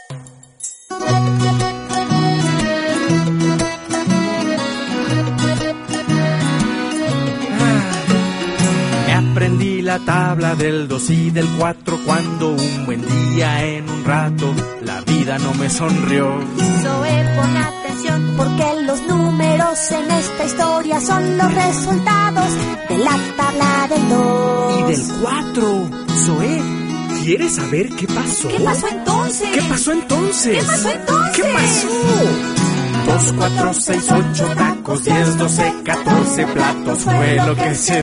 Aprendí la tabla del 2 y del 4 cuando un buen día en un rato la vida no me sonrió. Zoe, pon atención porque los números en esta historia son los resultados de la tabla del 2 y del 4. Zoe, ¿quieres saber qué pasó? ¿Qué pasó entonces? ¿Qué pasó entonces? ¿Qué pasó entonces? ¿Qué pasó? 2, 4, 6, 8 tacos, 10, 12, 14 platos fue lo que se